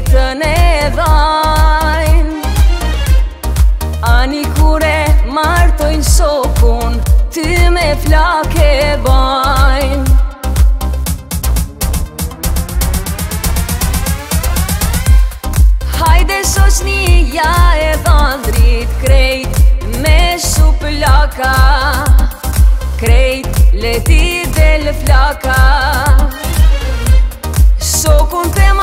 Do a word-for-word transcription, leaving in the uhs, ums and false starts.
ditën e dhajn. Ani kure martojnë shokun, ty me flake bajn. Hajde shoqnia e dhëndrit krejt me shuplaka, krejt leti del flaka. Shokun te